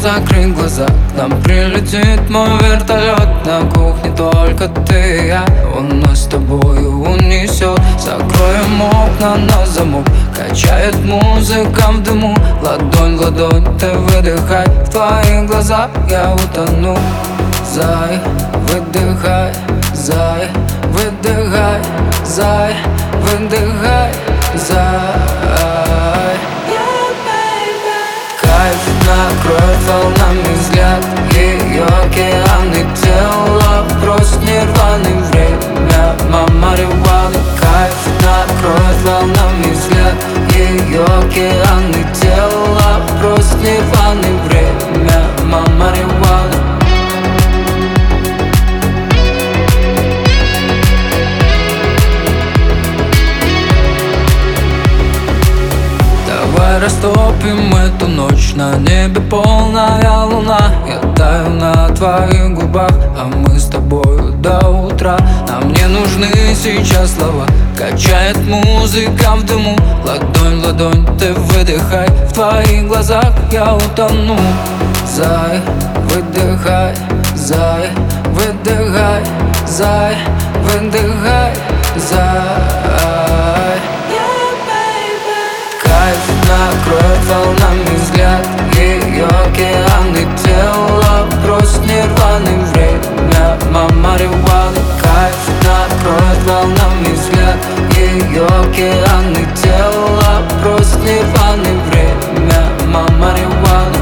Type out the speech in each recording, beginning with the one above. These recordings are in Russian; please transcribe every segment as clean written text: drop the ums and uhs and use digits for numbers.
закрыть глаза, к нам прилетит мой вертолет. На кухне только ты и я, он нас с тобою унесет. Закроем окна на замок, качает музыка в дыму. Ладонь в ладонь, ты выдыхай, в твоих глазах я утону. Зай, выдыхай, зай, выдыхай, зай, выдыхай, зай. Кайф накроет волнами взгляд, ее океан и тело, просто нирваны, время, марихуана. Кайф накроет волнами взгляд, ее океан и тело, просто нирваны, время, марихуана. Давай растопим эту ночь, на небе полная луна. Я таю на твоих губах, а мы с тобою до утра. Нам не нужны сейчас слова, качает музыка в дыму. Ладонь в ладонь, ты выдыхай, в твоих глазах я утону. Зай, выдыхай, зай, выдыхай, зай, выдыхай, зай. Кайф накроет волнами взгляд, ее океан и тело, просто нирваны, время, марихуана. Кайф накроет волнами взгляд, ее океан и тело, просто нирваны, время, марихуана.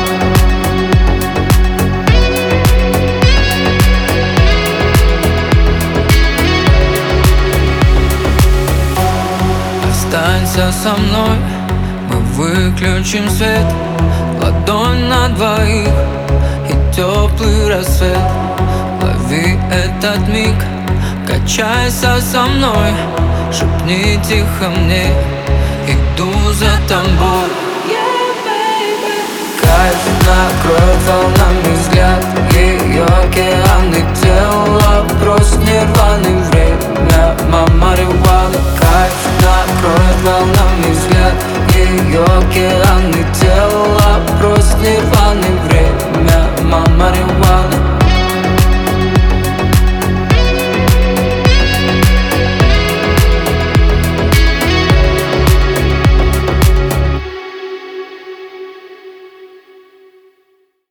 Останься со мной, мы выключим свет. Ладонь на двоих и теплый рассвет. Лови этот миг, качайся со мной. Шепни тихо мне, иду за тобой. Кайф накроет волнами взгляд,